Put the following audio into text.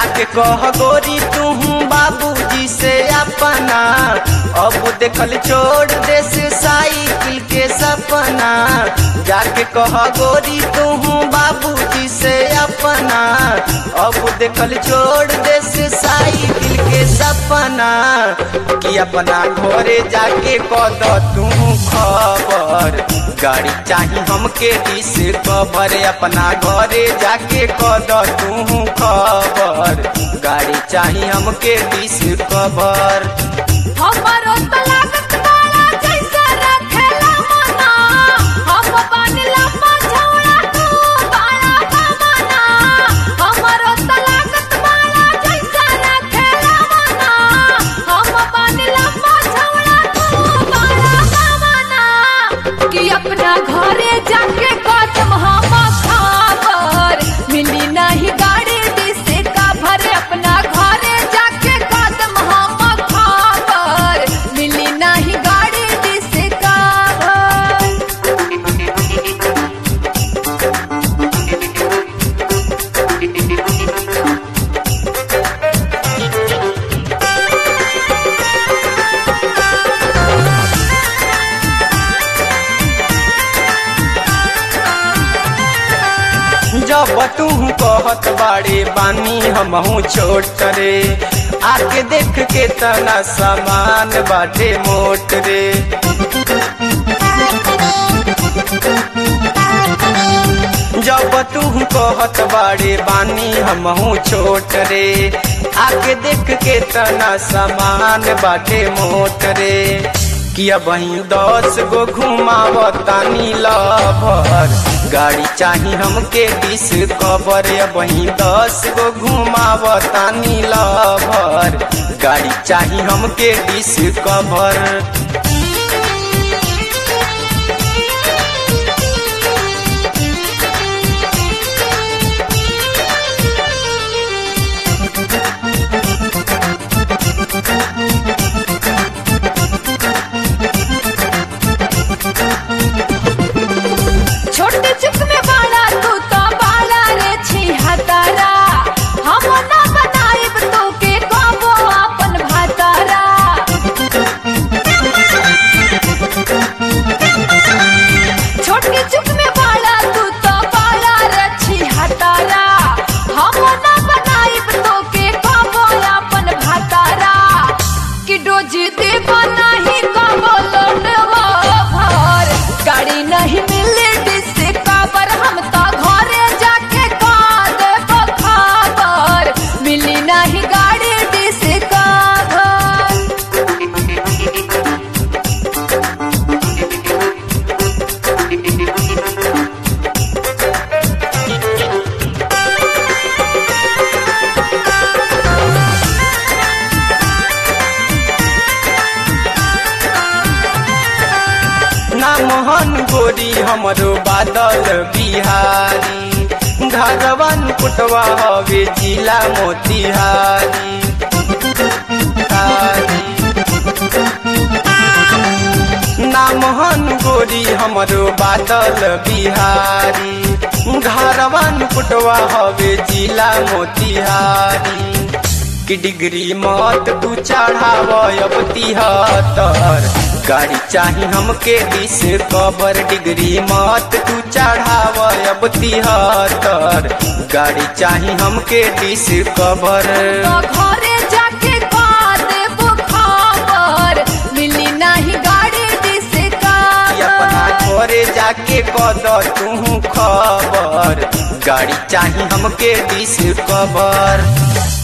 जाके कह गोरी तू बाबूजी से अपना, अब देखल छोड़ दे से साइकिल के सपना। जाके कह गोरी तू बाबूजी से अपना, अब देखल छोड़ दे से साइकिल के सपना। कि अपना घरे जाके कद तू खबर, गाड़ी चाही हमके डिस कवर। अपना घरे जाके कद तू खबर, गाड़ी चाही हमके डिस कवर। हमरो त लागत बाड़ा जैसे रखेला मना, हम बनला पछौड़ा तू बाड़ा बमना। हमरो त लागत बाड़ा जैसे रखेला मना, हम बनला पछौड़ा तू बाड़ा बमना। कि अपना घरे जाके कदम हम खबर, मिली नहीं गाड़ी दिसे का भर। अपना घरे जाके कदम हम खबर, मिली नहीं गाड़ी दिसे का भर। जब तू कहत बाड़े बानी हमहू छोट रे, आके देख के तना सामान बाटे मोट रे। जब तू कहत बाड़े बानी हमहू छोट रे, आके देख के तना सामान बाटे मोट रे। कि वहीं 10 गो घुमावतानी लभर, गाड़ी चाही हमके डिस कवर। वहीं 10 गो घुमावतानी लभर, गाड़ी चाही हमके डिस कवर। छोटे चुक में बाड़ा तू तो बाड़ा रे छिहत्तरा, हम ना बनाइब तो के कबो अपन भातारा। छोटे चुक में बाड़ा तू तो बाड़ा रे छिहत्तरा, हम ना बनाइब तो के कबो अपन भातारा। कि डोज देब नहीं कबो लौटवा भर, गाड़ी नहीं मिले डिसे कवर। हम तो घरे जाके कह देब खबर, मिली नहीं गाड़ी डिसे कवर। ना मोहन गोरी हमरो बादल बिहारी, घरवन कुटवा हवे जिला मोतिहारी। ना मोहन गोरी हमरो बादल बिहारी, घरवन कुटवा हवे जिला मोतिहारी। कि डिग्री मत तू चढ़ाव अब 73, गाड़ी चाही हमके डिस कवर। डिग्री मत तू चढ़ाव अब 73, गाड़ी चाही हमके डिस कवर। तो घरे जाके कह देब खबर, मिली नहीं गाड़ी डिसे कवर। अपना घरे जाके कद तू खबर, गाड़ी चाही हमके डिस कवर।